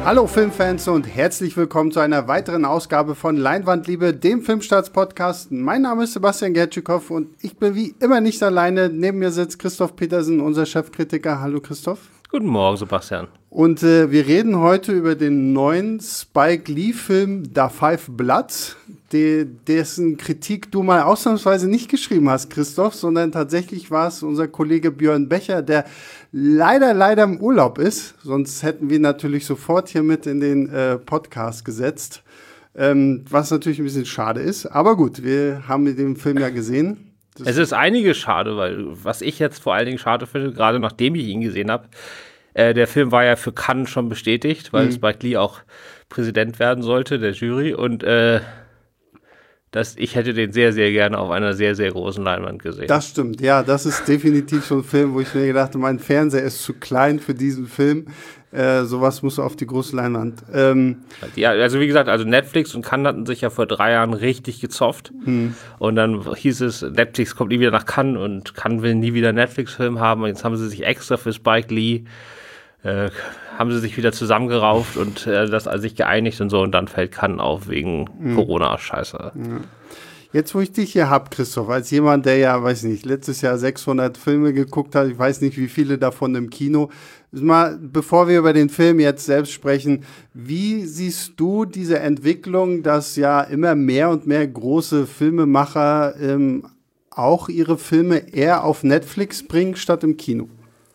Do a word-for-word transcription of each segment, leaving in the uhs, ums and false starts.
Hallo Filmfans und herzlich willkommen zu einer weiteren Ausgabe von Leinwandliebe, dem Filmstarts-Podcast. Mein Name ist Sebastian Gertschikow und ich bin wie immer nicht alleine. Neben mir sitzt Christoph Petersen, unser Chefkritiker. Hallo Christoph. Guten Morgen, Sebastian. Und äh, wir reden heute über den neuen Spike Lee-Film Da Five Bloods, de- dessen Kritik du mal ausnahmsweise nicht geschrieben hast, Christoph, sondern tatsächlich war es unser Kollege Björn Becher, der leider, leider im Urlaub ist. Sonst hätten wir ihn natürlich sofort hier mit in den äh, Podcast gesetzt, ähm, was natürlich ein bisschen schade ist. Aber gut, wir haben den Film ja gesehen. Das es ist einiges schade, weil was ich jetzt vor allen Dingen schade finde, gerade nachdem ich ihn gesehen habe, äh, der Film war ja für Cannes schon bestätigt, weil mhm. Spike Lee auch Präsident werden sollte, der Jury. Und äh, das, ich hätte den sehr, sehr gerne auf einer sehr, sehr großen Leinwand gesehen. Das stimmt, ja, das ist definitiv so ein Film, wo ich mir gedacht habe, mein Fernseher ist zu klein für diesen Film. Äh, sowas muss auf die große Leinwand. Ähm, ja, also wie gesagt, also Netflix und Cannes hatten sich ja vor drei Jahren richtig gezofft. Hm. Und dann hieß es, Netflix kommt nie wieder nach Cannes und Cannes will nie wieder einen Netflix-Film haben. Und jetzt haben sie sich extra für Spike Lee, äh, haben sie sich wieder zusammengerauft und äh, das also sich geeinigt und so. Und dann fällt Cannes auf wegen hm. Corona-Scheiße. Ja. Jetzt, wo ich dich hier habe, Christoph, als jemand, der ja, weiß nicht, letztes Jahr sechshundert Filme geguckt hat, ich weiß nicht, wie viele davon im Kino. Mal, bevor wir über den Film jetzt selbst sprechen, wie siehst du diese Entwicklung, dass ja immer mehr und mehr große Filmemacher ähm, auch ihre Filme eher auf Netflix bringen, statt im Kino?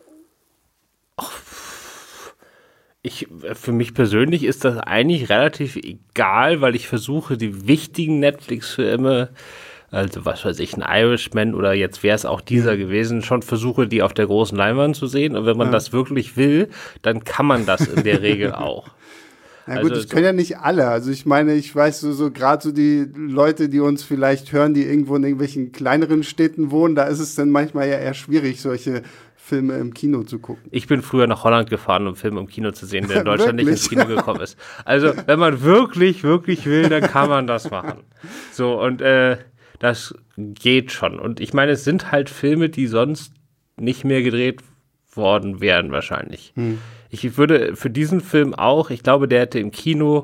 Ich, für mich persönlich ist das eigentlich relativ egal, weil ich versuche, die wichtigen Netflix-Filme, also was weiß ich, ein Irishman oder jetzt wäre es auch dieser gewesen, schon versuche, die auf der großen Leinwand zu sehen. Und wenn man ja. das wirklich will, dann kann man das in der Regel auch. Na gut, also, das können so ja nicht alle. Also ich meine, ich weiß so, so gerade so die Leute, die uns vielleicht hören, die irgendwo in irgendwelchen kleineren Städten wohnen, da ist es dann manchmal ja eher schwierig, solche Filme im Kino zu gucken. Ich bin früher nach Holland gefahren, um Filme im Kino zu sehen, der in Deutschland nicht ins Kino gekommen ist. Also, wenn man wirklich, wirklich will, dann kann man das machen. So, und äh, das geht schon. Und ich meine, es sind halt Filme, die sonst nicht mehr gedreht worden wären wahrscheinlich. Hm. Ich würde für diesen Film auch, ich glaube, der hätte im Kino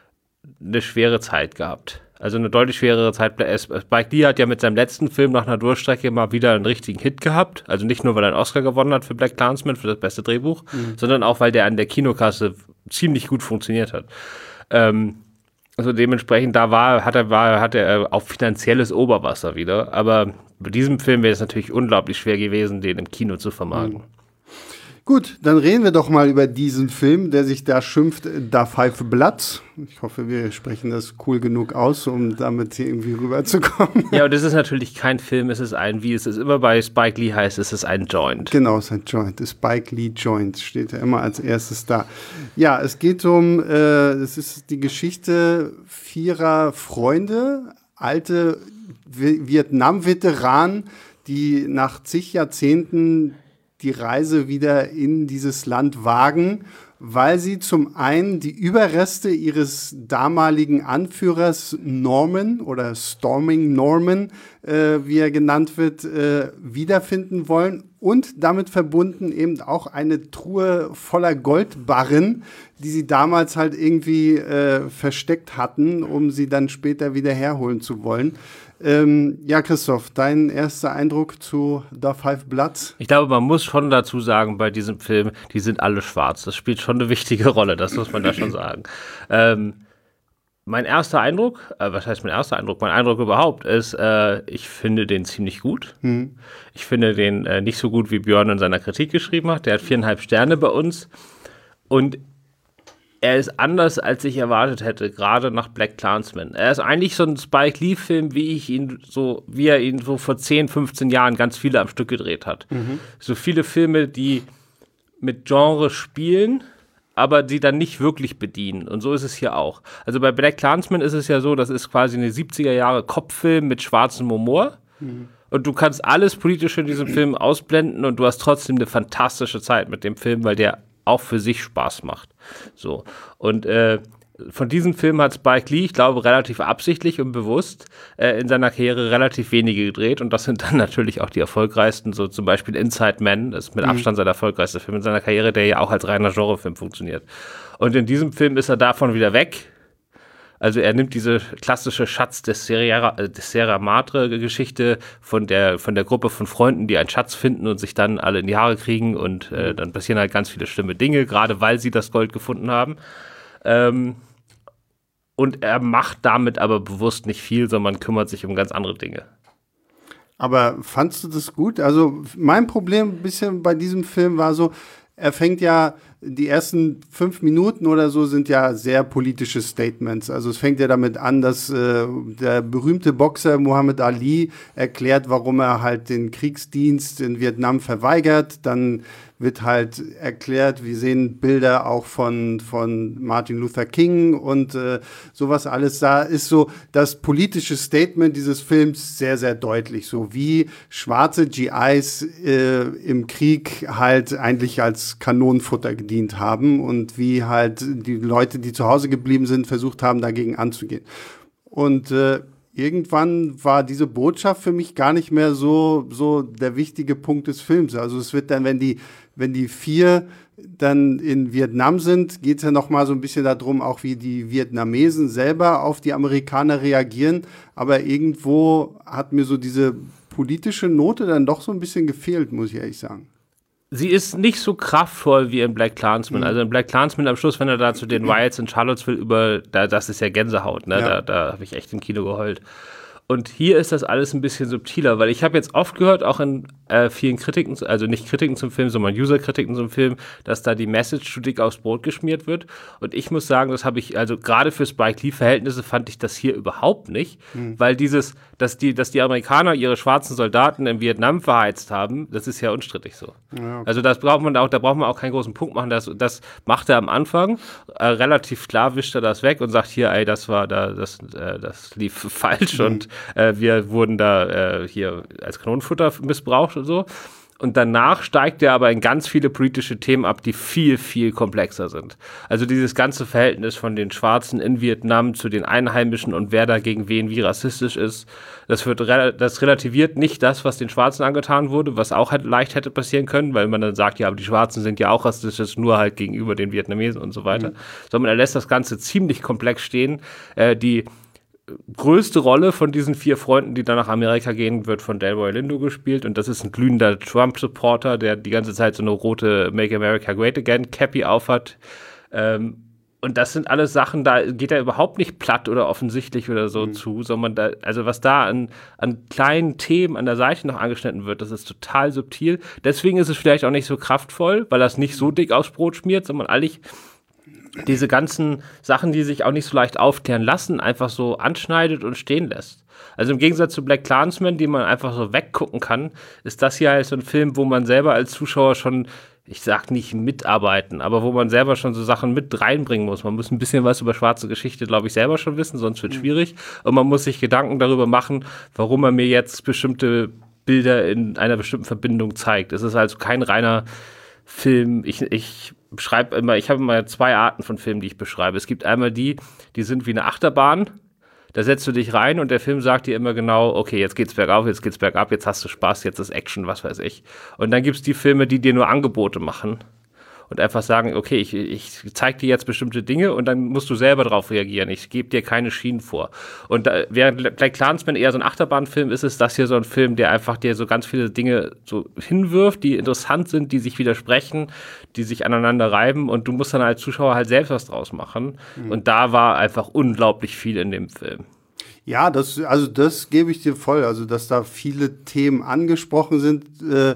eine schwere Zeit gehabt. Also eine deutlich schwerere Zeit. Spike Lee hat ja mit seinem letzten Film nach einer Durchstrecke mal wieder einen richtigen Hit gehabt. Also nicht nur, weil er einen Oscar gewonnen hat für Black Klansman, für das beste Drehbuch, mhm. sondern auch, weil der an der Kinokasse ziemlich gut funktioniert hat. Ähm, also dementsprechend, da war, hat er, war, hat er auch finanzielles Oberwasser wieder. Aber bei diesem Film wäre es natürlich unglaublich schwer gewesen, den im Kino zu vermarkten. Mhm. Gut, dann reden wir doch mal über diesen Film, der sich da schimpft, Da Five Bloods. Ich hoffe, wir sprechen das cool genug aus, um damit hier irgendwie rüberzukommen. Ja, und das ist natürlich kein Film, es ist ein, wie es ist immer bei Spike Lee heißt, es ist ein Joint. Genau, es ist ein Joint. Das Spike Lee Joint steht ja immer als erstes da. Ja, es geht um, äh, es ist die Geschichte vierer Freunde, alte Vietnam-Veteranen, die nach zig Jahrzehnten die Reise wieder in dieses Land wagen, weil sie zum einen die Überreste ihres damaligen Anführers Norman oder Storming Norman, äh, wie er genannt wird, äh, wiederfinden wollen und damit verbunden eben auch eine Truhe voller Goldbarren, die sie damals halt irgendwie äh, versteckt hatten, um sie dann später wieder herholen zu wollen. Ähm, ja, Christoph, dein erster Eindruck zu Da Five Bloods? Ich glaube, man muss schon dazu sagen, bei diesem Film, die sind alle schwarz. Das spielt schon eine wichtige Rolle, das muss man da schon sagen. Ähm, mein erster Eindruck, äh, was heißt mein erster Eindruck? Mein Eindruck überhaupt ist, äh, ich finde den ziemlich gut. Mhm. Ich finde den äh, nicht so gut, wie Björn in seiner Kritik geschrieben hat. Der hat viereinhalb Sterne bei uns. Und er ist anders, als ich erwartet hätte, gerade nach Black Klansman. Er ist eigentlich so ein Spike Lee-Film, wie ich ihn so, wie er ihn so vor zehn, fünfzehn Jahren ganz viele am Stück gedreht hat. Mhm. So viele Filme, die mit Genre spielen, aber die dann nicht wirklich bedienen. Und so ist es hier auch. Also bei Black Klansman ist es ja so, das ist quasi eine siebziger Jahre Kopffilm mit schwarzem Humor. Mhm. Und du kannst alles Politische in diesem Film ausblenden und du hast trotzdem eine fantastische Zeit mit dem Film, weil der auch für sich Spaß macht. So. Und äh, von diesen Filmen hat Spike Lee, ich glaube, relativ absichtlich und bewusst äh, in seiner Karriere relativ wenige gedreht. Und das sind dann natürlich auch die erfolgreichsten, so zum Beispiel Inside Man, das ist mit mhm. Abstand sein erfolgreichster Film in seiner Karriere, der ja auch als reiner Genrefilm funktioniert. Und in diesem Film ist er davon wieder weg. Also er nimmt diese klassische Schatz des Sierra, des Sierra Madre-Geschichte von der, von der Gruppe von Freunden, die einen Schatz finden und sich dann alle in die Haare kriegen. Und äh, dann passieren halt ganz viele schlimme Dinge, gerade weil sie das Gold gefunden haben. Ähm, Und er macht damit aber bewusst nicht viel, sondern kümmert sich um ganz andere Dinge. Aber fandst du das gut? Also mein Problem ein bisschen bei diesem Film war so, er fängt ja, die ersten fünf Minuten oder so sind ja sehr politische Statements. Also es fängt ja damit an, dass äh, der berühmte Boxer Muhammad Ali erklärt, warum er halt den Kriegsdienst in Vietnam verweigert. Dann wird halt erklärt, wir sehen Bilder auch von, von Martin Luther King und äh, sowas alles. Da ist so das politische Statement dieses Films sehr, sehr deutlich. So wie schwarze G Is äh, im Krieg halt eigentlich als Kanonenfutter gedient haben und wie halt die Leute, die zu Hause geblieben sind, versucht haben, dagegen anzugehen. Und äh, irgendwann war diese Botschaft für mich gar nicht mehr so, so der wichtige Punkt des Films. Also es wird dann, wenn die, wenn die vier dann in Vietnam sind, geht es ja noch mal so ein bisschen darum, auch wie die Vietnamesen selber auf die Amerikaner reagieren. Aber irgendwo hat mir so diese politische Note dann doch so ein bisschen gefehlt, muss ich ehrlich sagen. Sie ist nicht so kraftvoll wie in Black Klansman. Mhm. Also in Black Klansman am Schluss, wenn er da zu den Riots in Charlottesville über, da, das ist ja Gänsehaut, ne? Ja. Da, da habe ich echt im Kino geheult. Und hier ist das alles ein bisschen subtiler, weil ich habe jetzt oft gehört, auch in äh, vielen Kritiken, also nicht Kritiken zum Film, sondern User-Kritiken zum Film, dass da die Message zu dick aufs Brot geschmiert wird. Und ich muss sagen, das habe ich, also gerade für Spike Lee-Verhältnisse fand ich das hier überhaupt nicht, mhm. weil dieses, dass die, dass die Amerikaner ihre schwarzen Soldaten in Vietnam verheizt haben, das ist ja unstrittig so. Ja, okay. Also das braucht man auch, da braucht man auch keinen großen Punkt machen, das, das macht er am Anfang, äh, relativ klar wischt er das weg und sagt hier, ey, das war da, das, äh, das lief falsch mhm. und Äh, wir wurden da äh, hier als Kanonenfutter missbraucht und so. Und danach steigt er aber in ganz viele politische Themen ab, die viel, viel komplexer sind. Also dieses ganze Verhältnis von den Schwarzen in Vietnam zu den Einheimischen und wer da gegen wen wie rassistisch ist, das wird re- das relativiert nicht das, was den Schwarzen angetan wurde, was auch halt leicht hätte passieren können, weil man dann sagt, ja, aber die Schwarzen sind ja auch rassistisch, nur halt gegenüber den Vietnamesen und so weiter. Mhm. Sondern er lässt das Ganze ziemlich komplex stehen. Äh, die größte Rolle von diesen vier Freunden, die dann nach Amerika gehen, wird von Delroy Lindo gespielt und das ist ein glühender Trump-Supporter, der die ganze Zeit so eine rote Make America Great Again Cappy aufhat. Ähm, und das sind alles Sachen, da geht er überhaupt nicht platt oder offensichtlich oder so mhm. zu, sondern da, also was da an, an kleinen Themen an der Seite noch angeschnitten wird, das ist total subtil. Deswegen ist es vielleicht auch nicht so kraftvoll, weil das nicht so dick aufs Brot schmiert, sondern eigentlich diese ganzen Sachen, die sich auch nicht so leicht aufklären lassen, einfach so anschneidet und stehen lässt. Also im Gegensatz zu Black Klansman, die man einfach so weggucken kann, ist das hier halt so ein Film, wo man selber als Zuschauer schon, ich sag nicht mitarbeiten, aber wo man selber schon so Sachen mit reinbringen muss. Man muss ein bisschen was über schwarze Geschichte, glaube ich, selber schon wissen, sonst wird es schwierig. Und man muss sich Gedanken darüber machen, warum er mir jetzt bestimmte Bilder in einer bestimmten Verbindung zeigt. Es ist also kein reiner Film, ich, ich beschreibe immer, ich habe immer zwei Arten von Filmen, die ich beschreibe. Es gibt einmal die, die sind wie eine Achterbahn, da setzt du dich rein und der Film sagt dir immer genau, okay, jetzt geht's bergauf, jetzt geht's bergab, jetzt hast du Spaß, jetzt ist Action, was weiß ich. Und dann gibt's die Filme, die dir nur Angebote machen und einfach sagen, okay, ich, ich zeige dir jetzt bestimmte Dinge und dann musst du selber drauf reagieren. Ich gebe dir keine Schienen vor. Und da, während Black Klansman eher so ein Achterbahnfilm ist, ist das hier so ein Film, der einfach dir so ganz viele Dinge so hinwirft, die interessant sind, die sich widersprechen, die sich aneinander reiben und du musst dann als Zuschauer halt selbst was draus machen. Mhm. Und da war einfach unglaublich viel in dem Film. Ja, das, also das gebe ich dir voll. Also, dass da viele Themen angesprochen sind, äh,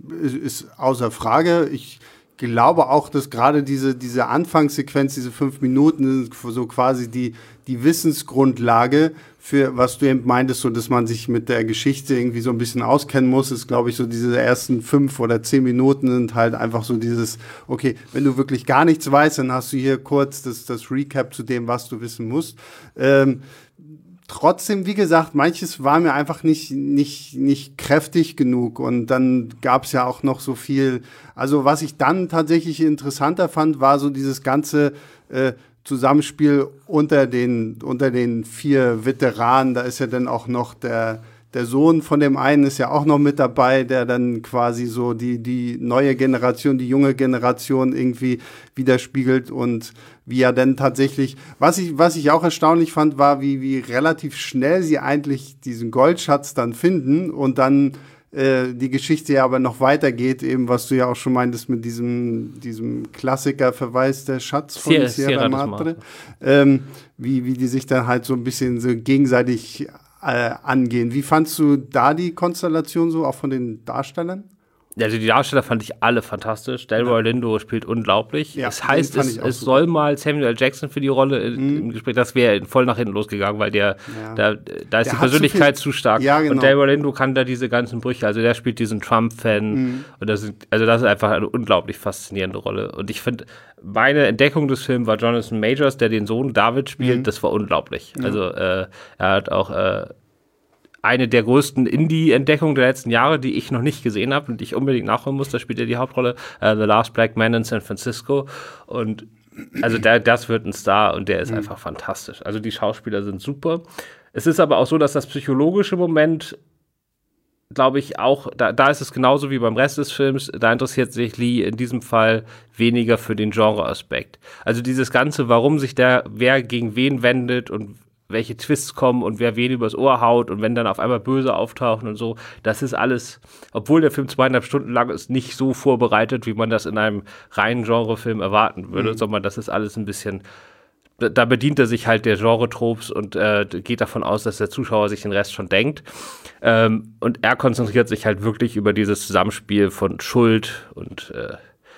ist außer Frage. Ich glaube auch, dass gerade diese, diese Anfangssequenz, diese fünf Minuten, so quasi die, die Wissensgrundlage für, was du eben meintest, so dass man sich mit der Geschichte irgendwie so ein bisschen auskennen muss, ist, glaube ich, so diese ersten fünf oder zehn Minuten sind halt einfach so dieses, okay, wenn du wirklich gar nichts weißt, dann hast du hier kurz das, das Recap zu dem, was du wissen musst. Ähm, Trotzdem, wie gesagt, manches war mir einfach nicht, nicht, nicht kräftig genug und dann gab es ja auch noch so viel, also was ich dann tatsächlich interessanter fand, war so dieses ganze äh, Zusammenspiel unter den, unter den vier Veteranen. Da ist ja dann auch noch der, der Sohn von dem einen ist ja auch noch mit dabei, der dann quasi so die, die neue Generation, die junge Generation irgendwie widerspiegelt und wie er dann tatsächlich, was ich, was ich auch erstaunlich fand, war, wie, wie relativ schnell sie eigentlich diesen Goldschatz dann finden und dann äh, die Geschichte ja aber noch weitergeht, eben was du ja auch schon meintest mit diesem, diesem Klassiker-Verweis, der Schatz von Sierra, Sierra Madre, ähm, wie, wie die sich dann halt so ein bisschen so gegenseitig äh, angehen. Wie fandst du da die Konstellation so, auch von den Darstellern? Also die Darsteller fand ich alle fantastisch. Delroy ja. Lindo spielt unglaublich. Ja, das heißt, es, es soll mal Samuel L. Jackson für die Rolle mhm. im Gespräch, das wäre voll nach hinten losgegangen, weil der, ja. da, da ist der die Persönlichkeit zu, viel, zu stark. Ja, genau. Und Delroy Lindo kann da diese ganzen Brüche, also der spielt diesen Trump-Fan. Mhm. Und das ist, also das ist einfach eine unglaublich faszinierende Rolle. Und ich finde, meine Entdeckung des Films war Jonathan Majors, der den Sohn David spielt. Mhm. Das war unglaublich. Mhm. Also äh, er hat auch äh, eine der größten Indie-Entdeckungen der letzten Jahre, die ich noch nicht gesehen habe und die ich unbedingt nachholen muss. Da spielt er die Hauptrolle, uh, The Last Black Man in San Francisco. Und also der, das wird ein Star und der ist mhm. einfach fantastisch. Also die Schauspieler sind super. Es ist aber auch so, dass das psychologische Moment, glaube ich, auch, da, da ist es genauso wie beim Rest des Films, da interessiert sich Lee in diesem Fall weniger für den Genre-Aspekt. Also dieses Ganze, warum sich der, wer gegen wen wendet und welche Twists kommen und wer wen übers Ohr haut und wenn dann auf einmal Böse auftauchen und so, das ist alles, obwohl der Film zweieinhalb Stunden lang ist, nicht so vorbereitet, wie man das in einem reinen Genrefilm erwarten würde, mhm. sondern das ist alles ein bisschen, da bedient er sich halt der Genre-Tropes und äh, geht davon aus, dass der Zuschauer sich den Rest schon denkt. Ähm, und er konzentriert sich halt wirklich über dieses Zusammenspiel von Schuld und äh,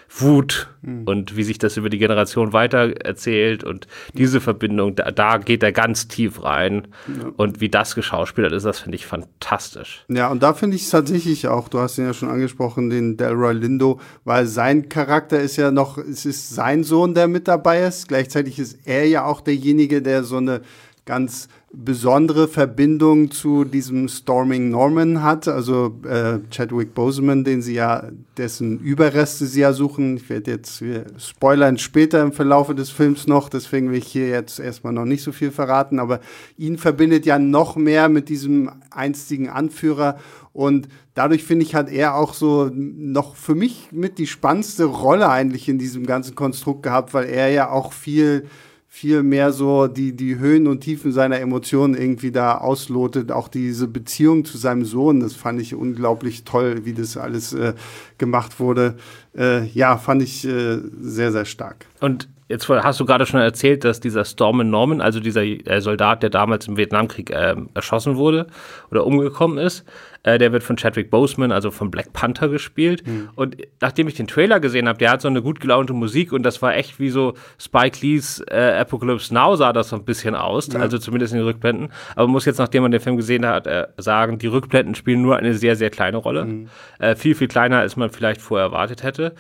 Wut mhm. und wie sich das über die Generation weiter erzählt und diese Verbindung, da, da geht er ganz tief rein ja. und wie das geschauspielert ist, das finde ich fantastisch. Ja, und da finde ich es tatsächlich auch, du hast ihn ja schon angesprochen, den Delroy Lindo, weil sein Charakter ist ja noch, es ist sein Sohn, der mit dabei ist, gleichzeitig ist er ja auch derjenige, der so eine ganz besondere Verbindung zu diesem Storming Norman hat, also äh, Chadwick Boseman, den sie ja, dessen Überreste sie ja suchen. Ich werde jetzt wir spoilern später im Verlaufe des Films noch, deswegen will ich hier jetzt erstmal noch nicht so viel verraten, aber ihn verbindet ja noch mehr mit diesem einstigen Anführer und dadurch finde ich, hat er auch so noch für mich mit die spannendste Rolle eigentlich in diesem ganzen Konstrukt gehabt, weil er ja auch viel viel mehr so die, die Höhen und Tiefen seiner Emotionen irgendwie da auslotet. Auch diese Beziehung zu seinem Sohn, das fand ich unglaublich toll, wie das alles äh, gemacht wurde. Äh, ja, fand ich äh, sehr, sehr stark. Und jetzt hast du gerade schon erzählt, dass dieser Stormin Norman, also dieser äh, Soldat, der damals im Vietnamkrieg äh, erschossen wurde oder umgekommen ist, äh, der wird von Chadwick Boseman, also von Black Panther gespielt. Mhm. Und nachdem ich den Trailer gesehen habe, der hat so eine gut gelaunte Musik und das war echt wie so Spike Lees äh, Apocalypse Now sah das so ein bisschen aus, ja. also zumindest in den Rückblenden. Aber man muss jetzt, nachdem man den Film gesehen hat, äh, sagen, die Rückblenden spielen nur eine sehr, sehr kleine Rolle. Mhm. Äh, viel, viel kleiner, als man vielleicht vorher erwartet hätte.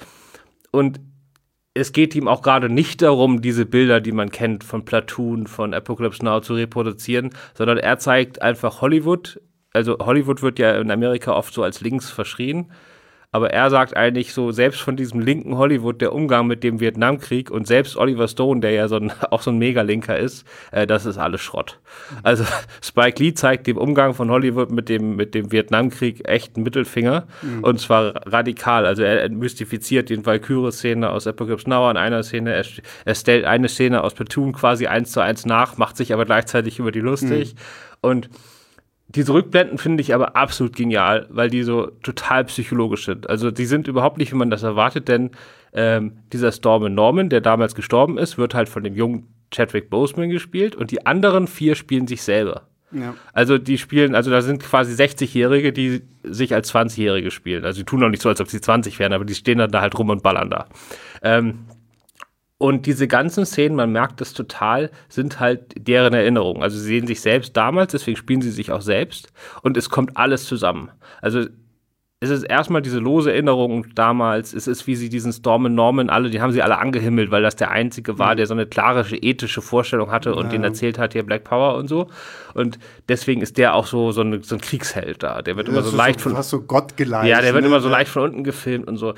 Und es geht ihm auch gerade nicht darum, diese Bilder, die man kennt von Platoon, von Apocalypse Now zu reproduzieren, sondern er zeigt einfach Hollywood. Also Hollywood wird ja in Amerika oft so als links verschrien, aber er sagt eigentlich so, selbst von diesem linken Hollywood, der Umgang mit dem Vietnamkrieg und selbst Oliver Stone, der ja so ein, auch so ein Mega-Linker ist, äh, das ist alles Schrott. Also Spike Lee zeigt dem Umgang von Hollywood mit dem, mit dem Vietnamkrieg echt einen Mittelfinger mhm. und zwar radikal. Also er mystifiziert die Valkyrie-Szene aus Apocalypse Now an einer Szene, er, er stellt eine Szene aus Platoon quasi eins zu eins nach, macht sich aber gleichzeitig über die lustig mhm. und diese Rückblenden finde ich aber absolut genial, weil die so total psychologisch sind. Also die sind überhaupt nicht, wie man das erwartet, denn ähm, dieser Stormin Norman, der damals gestorben ist, wird halt von dem jungen Chadwick Boseman gespielt und die anderen vier spielen sich selber. Ja. Also die spielen, also da sind quasi sechzigjährige, die sich als zwanzigjährige spielen. Also die tun auch nicht so, als ob sie zwanzig wären, aber die stehen dann da halt rum und ballern da. Ähm, Und diese ganzen Szenen, man merkt das total, sind halt deren Erinnerungen. Also sie sehen sich selbst damals, deswegen spielen sie sich auch selbst. Und es kommt alles zusammen. Also es ist erstmal diese lose Erinnerung damals. Es ist, wie sie diesen Stormin Norman alle, die haben sie alle angehimmelt, weil das der Einzige war, der so eine klare ethische Vorstellung hatte und ja. denen erzählt hat, hier Black Power und so. Und deswegen ist der auch so, so, eine, so ein Kriegsheld da. Der wird das immer so leicht so, von... Hast so Gott geleitet. Ja, der wird ne? immer so leicht von unten gefilmt und so.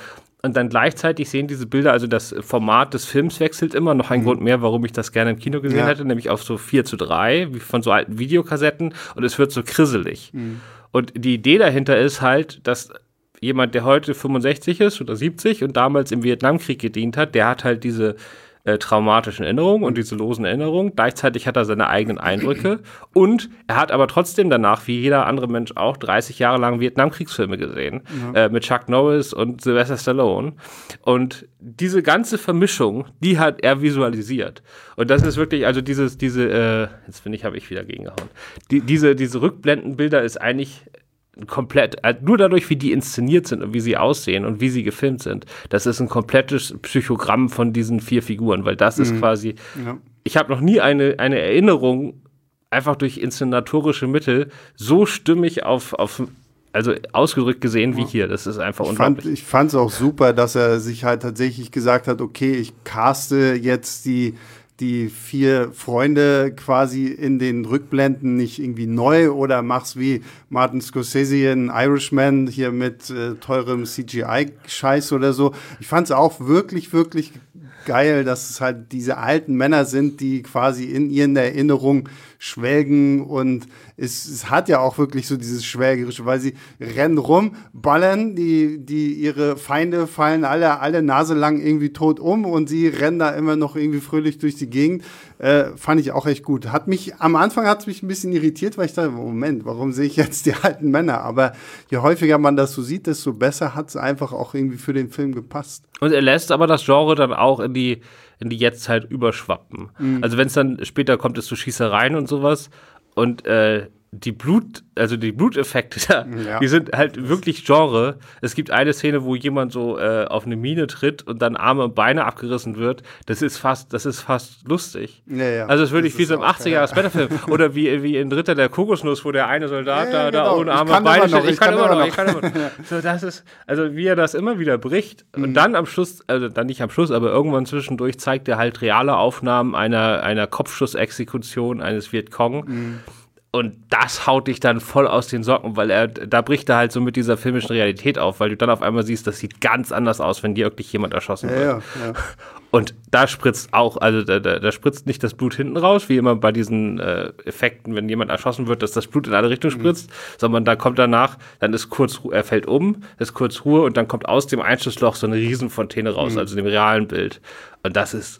Und dann gleichzeitig sehen diese Bilder, also das Format des Films wechselt immer. Noch ein mhm. Grund mehr, warum ich das gerne im Kino gesehen ja. hätte, nämlich auf so vier zu drei, wie von so alten Videokassetten. Und es wird so krisselig. Mhm. Und die Idee dahinter ist halt, dass jemand, der heute fünfundsechzig ist oder siebzig und damals im Vietnamkrieg gedient hat, der hat halt diese Äh, traumatischen Erinnerungen und diese losen Erinnerungen. Gleichzeitig hat er seine eigenen Eindrücke und er hat aber trotzdem danach, wie jeder andere Mensch auch, dreißig Jahre lang Vietnamkriegsfilme gesehen, ja. äh, mit Chuck Norris und Sylvester Stallone. Und diese ganze Vermischung, die hat er visualisiert. Und das ist wirklich, also dieses, diese, äh, jetzt bin ich, habe ich wieder gegengehauen. Die, diese, diese Rückblendenbilder ist eigentlich komplett, nur dadurch, wie die inszeniert sind und wie sie aussehen und wie sie gefilmt sind, das ist ein komplettes Psychogramm von diesen vier Figuren, weil das mhm. ist quasi, ja. ich habe noch nie eine, eine Erinnerung einfach durch inszenatorische Mittel so stimmig auf, auf also ausgedrückt gesehen wie hier. Das ist einfach ich unglaublich. Fand, ich fand es auch super, dass er sich halt tatsächlich gesagt hat, okay, ich caste jetzt die die vier Freunde quasi in den Rückblenden nicht irgendwie neu oder mach's wie Martin Scorsese in Irishman hier mit äh, teurem C G I-Scheiß oder so. Ich fand's auch wirklich, wirklich geil, dass es halt diese alten Männer sind, die quasi in ihren Erinnerungen schwelgen und es, es hat ja auch wirklich so dieses Schwelgerische, weil sie rennen rum, ballern, die, die ihre Feinde fallen alle, alle Nase lang irgendwie tot um und sie rennen da immer noch irgendwie fröhlich durch die Gegend. Äh, fand ich auch echt gut. Hat mich, am Anfang hat es mich ein bisschen irritiert, weil ich dachte, Moment, warum sehe ich jetzt die alten Männer? Aber je häufiger man das so sieht, desto besser hat es einfach auch irgendwie für den Film gepasst. Und er lässt aber das Genre dann auch in die in die Jetztzeit überschwappen. Mhm. Also wenn es dann später kommt, es zu Schießereien und sowas und äh, die Blut, also die Bluteffekte da, ja. die sind halt wirklich Genre. Es gibt eine Szene, wo jemand so äh, auf eine Mine tritt und dann Arme und Beine abgerissen wird. Das ist fast, das ist fast lustig. Ja, ja. Also es ist wirklich wie so im achtziger-Jahres-Splatter-Film. Oder wie, wie in Ritter der Kokosnuss, wo der eine Soldat ja, da, genau. da ohne Arme und Beine steht. Ich, ich kann, kann immer noch, noch. ich kann immer noch. So, das ist, also wie er das immer wieder bricht. Mhm. Und dann am Schluss, also dann nicht am Schluss, aber irgendwann zwischendurch zeigt er halt reale Aufnahmen einer, einer Kopfschussexekution eines Vietcong. Mhm. Und das haut dich dann voll aus den Socken, weil er, da bricht er halt so mit dieser filmischen Realität auf, weil du dann auf einmal siehst, das sieht ganz anders aus, wenn dir wirklich jemand erschossen wird. Ja, ja, ja. Und da spritzt auch, also da, da, da spritzt nicht das Blut hinten raus, wie immer bei diesen äh, Effekten, wenn jemand erschossen wird, dass das Blut in alle Richtungen spritzt, mhm. sondern da kommt danach, dann ist kurz, er fällt um, ist kurz Ruhe und dann kommt aus dem Einschussloch so eine Riesenfontäne raus, mhm. also dem realen Bild. Und das ist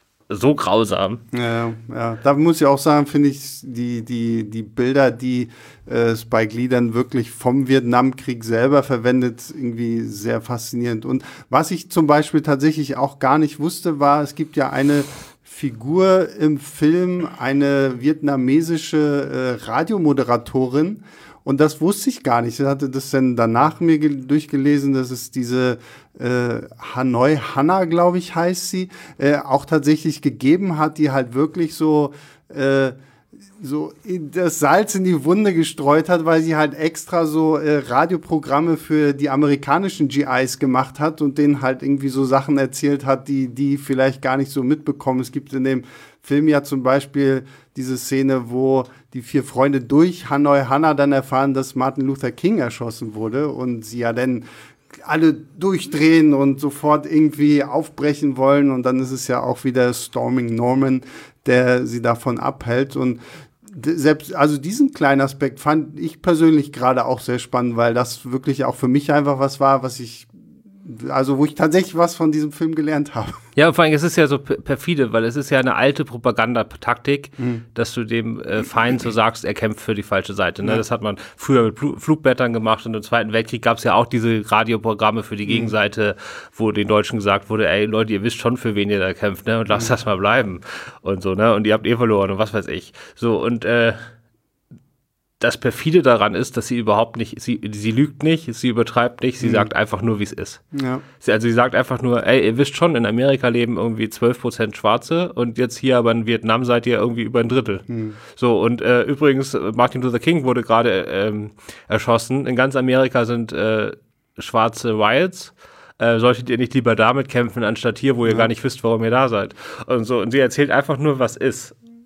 so grausam. Ja, ja, da muss ich auch sagen, finde ich die, die, die Bilder, die äh, Spike Lee dann wirklich vom Vietnamkrieg selber verwendet, irgendwie sehr faszinierend. Und was ich zum Beispiel tatsächlich auch gar nicht wusste, war, es gibt ja eine Figur im Film, eine vietnamesische äh, Radiomoderatorin. Und das wusste ich gar nicht. Ich hatte das dann danach mir ge- durchgelesen, dass es diese äh, Hanoi Hannah, glaube ich, heißt sie, äh, auch tatsächlich gegeben hat, die halt wirklich so, äh, so das Salz in die Wunde gestreut hat, weil sie halt extra so äh, Radioprogramme für die amerikanischen G Is gemacht hat und denen halt irgendwie so Sachen erzählt hat, die die vielleicht gar nicht so mitbekommen. Es gibt in dem Film ja zum Beispiel diese Szene, wo die vier Freunde durch Hanoi Hannah dann erfahren, dass Martin Luther King erschossen wurde und sie ja dann alle durchdrehen und sofort irgendwie aufbrechen wollen und dann ist es ja auch wieder Storming Norman, der sie davon abhält und selbst, also diesen kleinen Aspekt fand ich persönlich gerade auch sehr spannend, weil das wirklich auch für mich einfach was war, was ich also wo ich tatsächlich was von diesem Film gelernt habe. Ja, vor allem, es ist ja so perfide, weil es ist ja eine alte Propagandataktik, mhm. dass du dem äh, Feind so sagst, er kämpft für die falsche Seite. Ne? Ja. Das hat man früher mit Pl- Flugblättern gemacht und im Zweiten Weltkrieg gab es ja auch diese Radioprogramme für die Gegenseite, wo den Deutschen gesagt wurde, ey Leute, ihr wisst schon, für wen ihr da kämpft, ne? Und lasst mhm. das mal bleiben und so, ne? Und ihr habt eh verloren und was weiß ich. So, und äh, das perfide daran ist, dass sie überhaupt nicht, sie, sie lügt nicht, sie übertreibt nicht, sie mhm. sagt einfach nur, wie es ist. Ja. Sie, also sie sagt einfach nur, ey, ihr wisst schon, in Amerika leben irgendwie zwölf Prozent Schwarze und jetzt hier aber in Vietnam seid ihr irgendwie über ein Drittel. Mhm. So, und äh, übrigens, Martin Luther King wurde gerade ähm, erschossen. In ganz Amerika sind äh, schwarze Riots. Äh, solltet ihr nicht lieber damit kämpfen, anstatt hier, wo ihr ja. gar nicht wisst, warum ihr da seid. Und so, und sie erzählt einfach nur, was ist.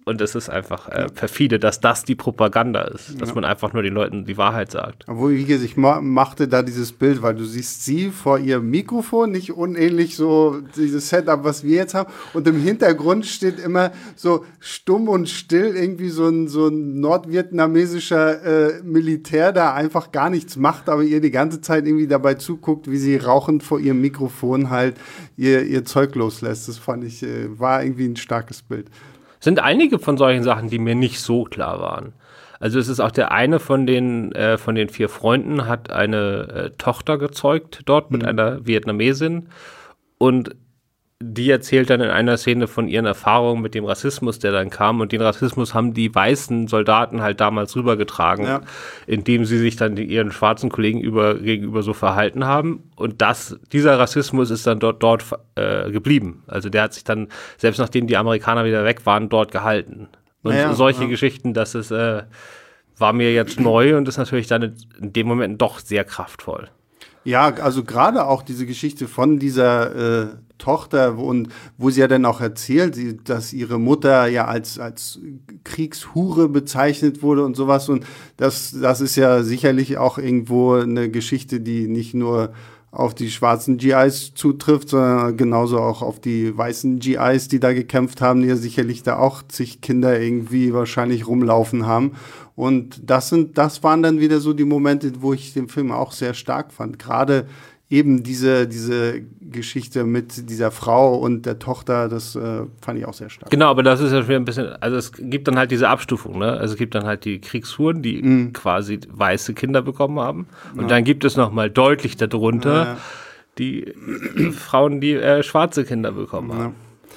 Und es ist einfach äh, perfide, dass das die Propaganda ist, dass ja. man einfach nur den Leuten die Wahrheit sagt. Obwohl, wie gesagt, ich ma- machte da dieses Bild, weil du siehst sie vor ihrem Mikrofon, nicht unähnlich so dieses Setup, was wir jetzt haben. Und im Hintergrund steht immer so stumm und still irgendwie so ein, so ein nordvietnamesischer äh, Militär, der einfach gar nichts macht, aber ihr die ganze Zeit irgendwie dabei zuguckt, wie sie rauchend vor ihrem Mikrofon halt ihr, ihr Zeug loslässt. Das fand ich, äh, war irgendwie ein starkes Bild. Sind einige von solchen Sachen, die mir nicht so klar waren. Also es ist auch der eine von den, äh, von den vier Freunden hat eine äh, Tochter gezeugt dort mit mhm. einer Vietnamesin und die erzählt dann in einer Szene von ihren Erfahrungen mit dem Rassismus, der dann kam. Und den Rassismus haben die weißen Soldaten halt damals rübergetragen, ja. indem sie sich dann ihren schwarzen Kollegen über, gegenüber so verhalten haben. Und das, dieser Rassismus ist dann dort, dort äh, geblieben. Also der hat sich dann, selbst nachdem die Amerikaner wieder weg waren, dort gehalten. Und ja, solche ja. Geschichten, das ist, äh, war mir jetzt neu und ist natürlich dann in dem Moment doch sehr kraftvoll. Ja, also gerade auch diese Geschichte von dieser äh, Tochter und wo sie ja dann auch erzählt, dass ihre Mutter ja als als Kriegshure bezeichnet wurde und sowas und das das ist ja sicherlich auch irgendwo eine Geschichte, die nicht nur auf die schwarzen G Is zutrifft, sondern genauso auch auf die weißen G Is, die da gekämpft haben, die ja sicherlich da auch zig Kinder irgendwie wahrscheinlich rumlaufen haben. Und das sind, das waren dann wieder so die Momente, wo ich den Film auch sehr stark fand. Gerade eben diese, diese Geschichte mit dieser Frau und der Tochter, das äh, fand ich auch sehr stark. Genau, aber das ist ja schon ein bisschen, also es gibt dann halt diese Abstufung, ne? Also es gibt dann halt die Kriegshuren, die mm. quasi weiße Kinder bekommen haben. Und ja. dann gibt es nochmal deutlich darunter ja, ja. die Frauen, die äh, schwarze Kinder bekommen haben. Ja.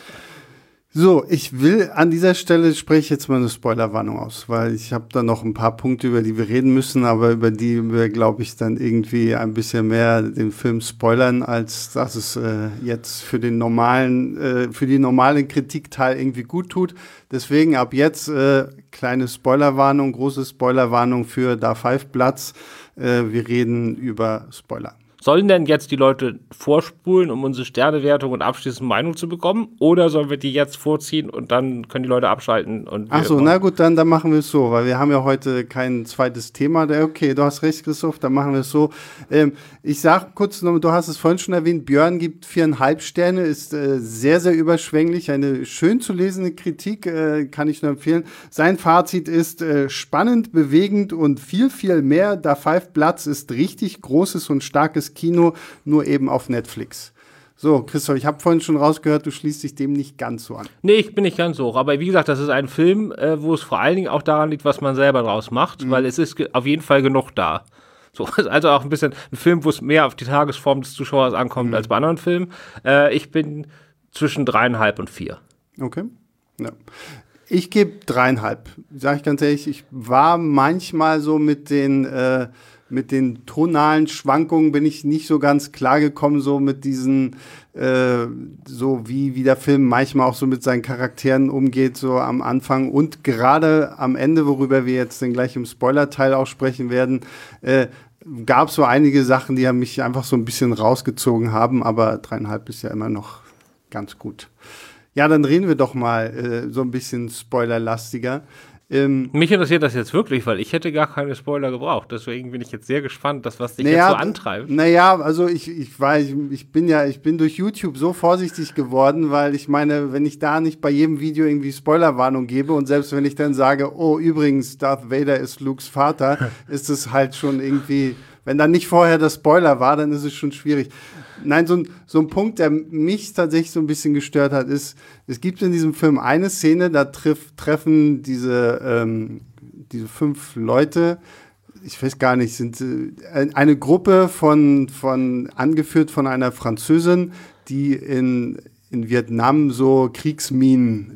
So, ich will an dieser Stelle spreche ich jetzt mal eine Spoilerwarnung aus, weil ich habe da noch ein paar Punkte, über die wir reden müssen, aber über die wir, glaube ich, dann irgendwie ein bisschen mehr den Film spoilern, als dass es äh, jetzt für den normalen, äh, für die normale Kritikteil irgendwie gut tut. Deswegen ab jetzt äh, kleine Spoilerwarnung, große Spoilerwarnung für Da Five Bloods. Äh, wir reden über Spoiler. Sollen denn jetzt die Leute vorspulen, um unsere Sternewertung und abschließende Meinung zu bekommen? Oder sollen wir die jetzt vorziehen und dann können die Leute abschalten? Und Ach so, na gut, dann, dann machen wir es so, weil wir haben ja heute kein zweites Thema. Okay, du hast recht, Christoph, dann machen wir es so. Ähm, ich sag kurz, noch, du hast es vorhin schon erwähnt, Björn gibt viereinhalb Sterne, ist äh, sehr, sehr überschwänglich. Eine schön zu lesende Kritik, äh, kann ich nur empfehlen. Sein Fazit ist äh, spannend, bewegend und viel, viel mehr. Da Five Bloods ist richtig großes und starkes Kino, nur eben auf Netflix. So, Christoph, ich habe vorhin schon rausgehört, du schließt dich dem nicht ganz so an. Nee, ich bin nicht ganz so hoch. Aber wie gesagt, das ist ein Film, äh, wo es vor allen Dingen auch daran liegt, was man selber draus macht, mhm. weil es ist ge- auf jeden Fall genug da. So, also auch ein bisschen ein Film, wo es mehr auf die Tagesform des Zuschauers ankommt mhm. als bei anderen Filmen. Äh, ich bin zwischen dreieinhalb und vier. Okay. Ja. Ich gebe dreieinhalb. Sag ich ganz ehrlich, ich war manchmal so mit den äh, mit den tonalen Schwankungen bin ich nicht so ganz klar gekommen, so mit diesen, äh, so wie, wie der Film manchmal auch so mit seinen Charakteren umgeht, so am Anfang und gerade am Ende, worüber wir jetzt dann gleich im Spoiler-Teil auch sprechen werden, äh, gab es so einige Sachen, die mich einfach so ein bisschen rausgezogen haben, aber dreieinhalb ist ja immer noch ganz gut. Ja, dann reden wir doch mal äh, so ein bisschen spoilerlastiger. Ähm, Mich interessiert das jetzt wirklich, weil ich hätte gar keine Spoiler gebraucht. Deswegen bin ich jetzt sehr gespannt, dass was dich naja, jetzt so antreibt. Naja, also ich, ich war, ich, ich bin ja, ich bin durch YouTube so vorsichtig geworden, weil ich meine, wenn ich da nicht bei jedem Video irgendwie Spoilerwarnung gebe und selbst wenn ich dann sage, oh, übrigens, Darth Vader ist Lukes Vater, ist es halt schon irgendwie, wenn dann nicht vorher der Spoiler war, dann ist es schon schwierig. Nein, so ein, so ein Punkt, der mich tatsächlich so ein bisschen gestört hat, ist, es gibt in diesem Film eine Szene, da triff, treffen diese, ähm, diese fünf Leute, ich weiß gar nicht, sind äh, eine Gruppe von, von, angeführt von einer Französin, die in, in Vietnam so Kriegsminen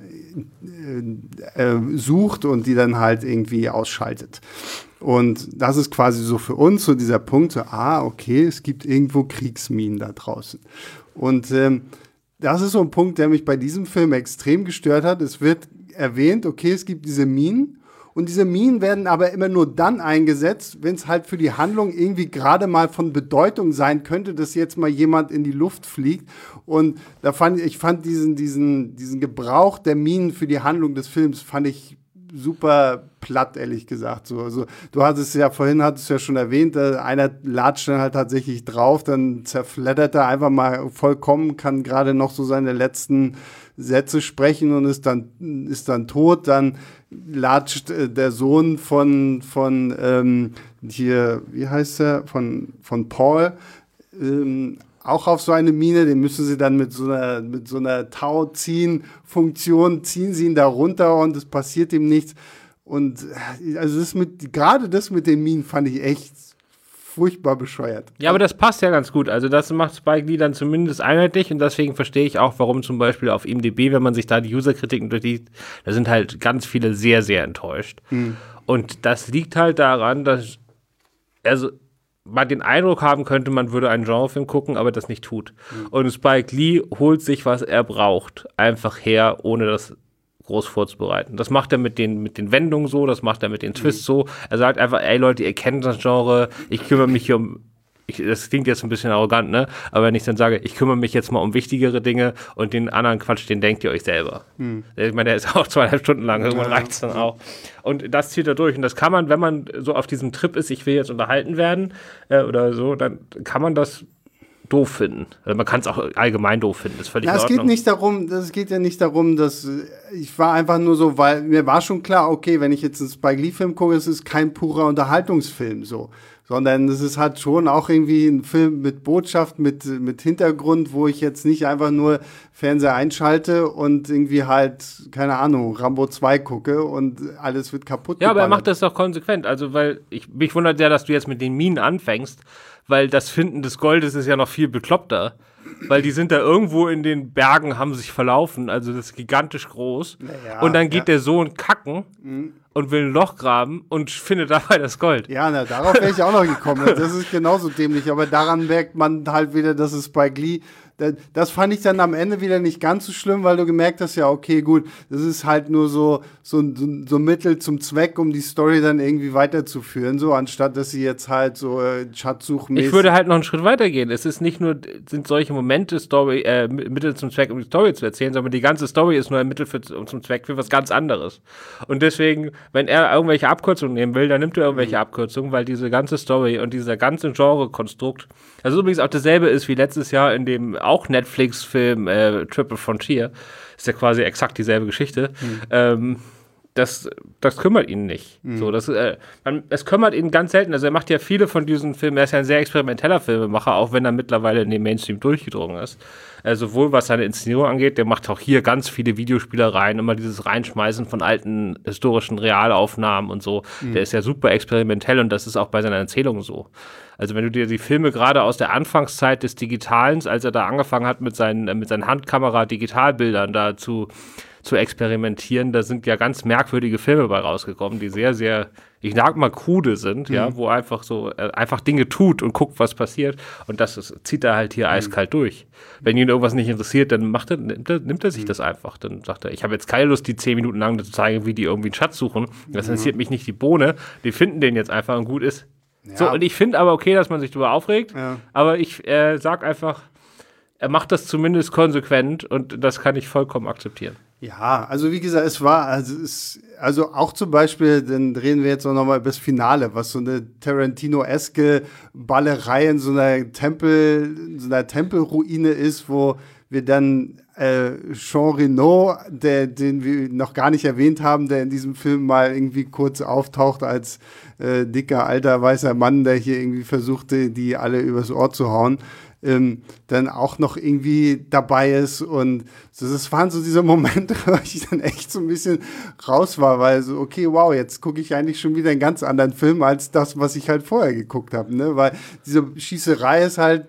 äh, äh, sucht und die dann halt irgendwie ausschaltet. Und das ist quasi so für uns so dieser Punkt, so, ah, okay, es gibt irgendwo Kriegsminen da draußen. Und ähm, das ist so ein Punkt, der mich bei diesem Film extrem gestört hat. Es wird erwähnt, okay, es gibt diese Minen Und diese Minen werden aber immer nur dann eingesetzt, wenn es halt für die Handlung irgendwie gerade mal von Bedeutung sein könnte, dass jetzt mal jemand in die Luft fliegt. Und da fand ich fand diesen, diesen, diesen Gebrauch der Minen für die Handlung des Films fand ich super platt, ehrlich gesagt. So, also, du hattest ja vorhin, hattest ja schon erwähnt, einer latscht dann halt tatsächlich drauf, dann zerfleddert er einfach mal vollkommen, kann gerade noch so seine letzten Sätze sprechen und ist dann, ist dann tot. Dann latscht äh, der Sohn von, von ähm, hier, wie heißt er, von, von Paul, ähm, auch auf so eine Mine, den müssen sie dann mit so einer, mit so einer Tau-Ziehen-Funktion, ziehen sie ihn da runter und es passiert ihm nichts. Und also das mit, gerade das mit den Minen fand ich echt furchtbar bescheuert. Ja, aber das passt ja ganz gut. Also das macht Spike Lee dann zumindest einheitlich und deswegen verstehe ich auch, warum zum Beispiel auf I M D B, wenn man sich da die User-Kritiken durchliest, da sind halt ganz viele sehr, sehr enttäuscht. Mhm. Und das liegt halt daran, dass also man den Eindruck haben könnte, man würde einen Genrefilm gucken, aber das nicht tut. Mhm. Und Spike Lee holt sich, was er braucht, einfach her, ohne das groß vorzubereiten. Das macht er mit den, mit den Wendungen so, das macht er mit den Twists mhm. so. Er sagt einfach, ey Leute, ihr kennt das Genre, ich kümmere mich hier um, ich, das klingt jetzt ein bisschen arrogant, ne? Aber wenn ich dann sage, ich kümmere mich jetzt mal um wichtigere Dinge und den anderen Quatsch, den denkt ihr euch selber. Mhm. Ich meine, der ist auch zweieinhalb Stunden lang, irgendwann ja. reicht es dann auch. Und das zieht er durch. Und das kann man, wenn man so auf diesem Trip ist, ich will jetzt unterhalten werden äh, oder so, dann kann man das doof finden. Also man kann es auch allgemein doof finden, das ist völlig ja, in Ordnung. Es geht nicht darum, es geht ja nicht darum, dass ich war einfach nur so, weil mir war schon klar, okay, wenn ich jetzt einen Spike Lee-Film gucke, es ist kein purer Unterhaltungsfilm so, sondern es ist halt schon auch irgendwie ein Film mit Botschaft, mit, mit Hintergrund, wo ich jetzt nicht einfach nur Fernseher einschalte und irgendwie halt, keine Ahnung, Rambo zwei gucke und alles wird kaputt Ja, geballert. Aber er macht das doch konsequent, also weil, ich, mich wundert ja, dass du jetzt mit den Minen anfängst, weil das Finden des Goldes ist ja noch viel bekloppter. Weil die sind da irgendwo in den Bergen, haben sich verlaufen, also das ist gigantisch groß. Ja, und dann geht ja. der Sohn kacken mhm. und will ein Loch graben und findet dabei das Gold. Ja, na, darauf wäre ich auch noch gekommen. Das ist genauso dämlich, aber daran merkt man halt wieder, dass es Spike Lee, das fand ich dann am Ende wieder nicht ganz so schlimm, weil du gemerkt hast, ja, okay, gut, das ist halt nur so, so, so, so Mittel zum Zweck, um die Story dann irgendwie weiterzuführen, so, anstatt dass sie jetzt halt so äh, Schatzsuchmäßig... Ich würde halt noch einen Schritt weitergehen. Es ist nicht nur, sind solche Momente Story, äh, Mittel zum Zweck, um die Story zu erzählen, sondern die ganze Story ist nur ein Mittel für, zum Zweck für was ganz anderes. Und deswegen, wenn er irgendwelche Abkürzungen nehmen will, dann nimmt er irgendwelche mhm. Abkürzungen, weil diese ganze Story und dieser ganze Genre-Konstrukt, also übrigens auch dasselbe ist wie letztes Jahr in dem auch Netflix-Film äh, Triple Frontier, ist ja quasi exakt dieselbe Geschichte, mhm. ähm, das, das kümmert ihn nicht. Mhm. So, das, äh, man, es kümmert ihn ganz selten, also er macht ja viele von diesen Filmen, er ist ja ein sehr experimenteller Filmemacher, auch wenn er mittlerweile in den Mainstream durchgedrungen ist. Äh, sowohl was seine Inszenierung angeht, der macht auch hier ganz viele Videospielereien, immer dieses Reinschmeißen von alten historischen Realaufnahmen und so. Mhm. Der ist ja super experimentell und das ist auch bei seiner Erzählung so. Also wenn du dir die Filme gerade aus der Anfangszeit des Digitalens, als er da angefangen hat mit seinen, äh, mit seinen Handkamera-Digitalbildern da zu, zu experimentieren, da sind ja ganz merkwürdige Filme bei rausgekommen, die sehr, sehr, ich sag mal, krude sind, mhm. ja, wo einfach so, äh, einfach Dinge tut und guckt, was passiert. Und das ist, zieht er halt hier mhm. eiskalt durch. Wenn ihn irgendwas nicht interessiert, dann macht er, nimmt, er, nimmt er sich mhm. das einfach. Dann sagt er, ich habe jetzt keine Lust, die zehn Minuten lang zu zeigen, wie die irgendwie einen Schatz suchen. Das interessiert mhm. mich nicht die Bohne. Die finden den jetzt einfach und gut ist. Ja. So, und ich finde aber okay, dass man sich darüber aufregt, ja. aber ich äh, sag einfach, er macht das zumindest konsequent und das kann ich vollkommen akzeptieren. Ja, also wie gesagt, es war, also, es, also auch zum Beispiel, dann drehen wir jetzt auch nochmal über das Finale, was so eine Tarantino-eske Ballerei in so einer Tempel, in so einer Tempelruine ist, wo wir dann äh, Jean Reno, der, den wir noch gar nicht erwähnt haben, der in diesem Film mal irgendwie kurz auftaucht als äh, dicker, alter, weißer Mann, der hier irgendwie versuchte, die alle übers Ohr zu hauen, ähm, dann auch noch irgendwie dabei ist. Und das, das waren so diese Momente, wo ich dann echt so ein bisschen raus war, weil so, okay, wow, jetzt gucke ich eigentlich schon wieder einen ganz anderen Film als das, was ich halt vorher geguckt habe, ne? Weil diese Schießerei ist halt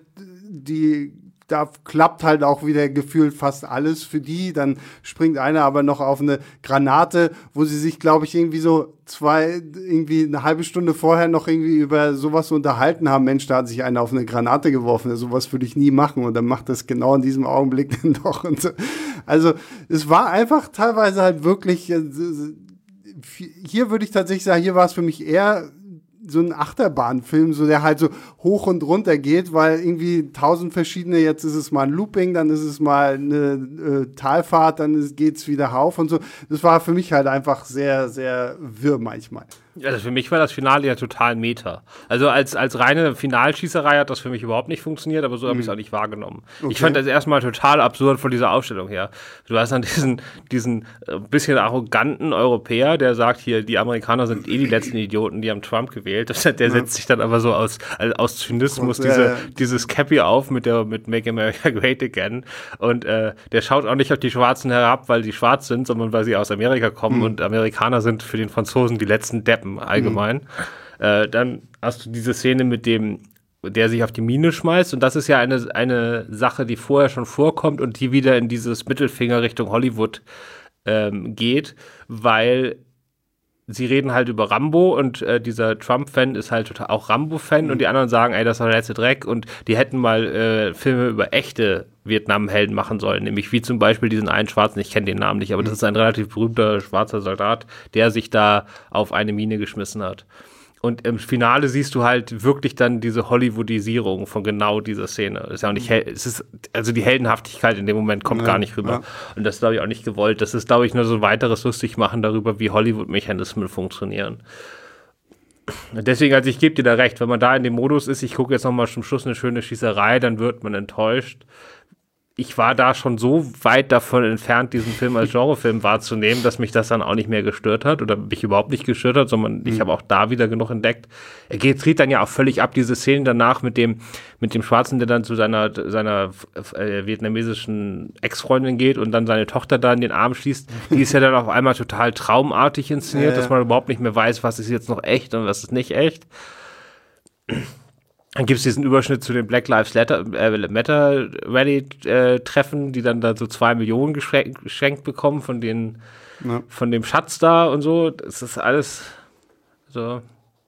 die da klappt halt auch wieder gefühlt fast alles für die. Dann springt einer aber noch auf eine Granate, wo sie sich, glaube ich, irgendwie so zwei, irgendwie eine halbe Stunde vorher noch irgendwie über sowas unterhalten haben. Mensch, da hat sich einer auf eine Granate geworfen. Sowas würde ich nie machen. Und dann macht das genau in diesem Augenblick dann doch. Und so. Also es war einfach teilweise halt wirklich hier würde ich tatsächlich sagen, hier war es für mich eher so ein Achterbahnfilm, so der halt so hoch und runter geht, weil irgendwie tausend verschiedene, jetzt ist es mal ein Looping, dann ist es mal eine äh, Talfahrt, dann geht's wieder rauf und so. Das war für mich halt einfach sehr, sehr wirr manchmal. Also für mich war das Finale ja total Meta. Also als, als reine Finalschießerei hat das für mich überhaupt nicht funktioniert, aber so habe ich es auch nicht wahrgenommen. Okay. Ich fand das erstmal total absurd von dieser Aufstellung her. Du hast dann diesen, diesen äh, bisschen arroganten Europäer, der sagt hier, die Amerikaner sind eh die letzten Idioten, die haben Trump gewählt. Der setzt ja. sich dann aber so aus, aus Zynismus und, diese, äh, dieses Cappy auf mit der mit Make America Great Again. Und äh, der schaut auch nicht auf die Schwarzen herab, weil die schwarz sind, sondern weil sie aus Amerika kommen. Mhm. Und Amerikaner sind für den Franzosen die letzten Deppen allgemein. Mhm. Äh, dann hast du diese Szene mit dem, der sich auf die Mine schmeißt, und das ist ja eine, eine Sache, die vorher schon vorkommt und die wieder in dieses Mittelfinger Richtung Hollywood ähm, geht, weil sie reden halt über Rambo und äh, dieser Trump-Fan ist halt total auch Rambo-Fan mhm. und die anderen sagen, ey, das ist der letzte Dreck, und die hätten mal äh, Filme über echte Vietnam-Helden machen sollen, nämlich wie zum Beispiel diesen einen Schwarzen, ich kenne den Namen nicht, aber mhm. das ist ein relativ berühmter schwarzer Soldat, der sich da auf eine Mine geschmissen hat. Und im Finale siehst du halt wirklich dann diese Hollywoodisierung von genau dieser Szene. Das ist ja auch nicht, es ist, also die Heldenhaftigkeit in dem Moment kommt ja, gar nicht rüber. Ja. Und das ist, glaube ich, auch nicht gewollt. Das ist, glaube ich, nur so ein weiteres Lustigmachen darüber, wie Hollywood-Mechanismen funktionieren. Deswegen, also ich gebe dir da recht, wenn man da in dem Modus ist, ich gucke jetzt nochmal zum Schluss eine schöne Schießerei, dann wird man enttäuscht. Ich war da schon so weit davon entfernt, diesen Film als Genrefilm wahrzunehmen, dass mich das dann auch nicht mehr gestört hat oder mich überhaupt nicht gestört hat, sondern mhm. ich habe auch da wieder genug entdeckt. Er geht, dreht dann ja auch völlig ab, diese Szenen danach mit dem mit dem Schwarzen, der dann zu seiner seiner äh, vietnamesischen Ex-Freundin geht und dann seine Tochter da in den Arm schließt. Die ist ja dann auf einmal total traumartig inszeniert, äh. dass man überhaupt nicht mehr weiß, was ist jetzt noch echt und was ist nicht echt. Dann gibt es diesen Überschnitt zu den Black Lives Matter, äh, Matter Rally-Treffen, äh, die dann da so zwei Millionen geschenkt, geschenkt bekommen von, den, ja. von dem Schatz da und so. Das ist alles so.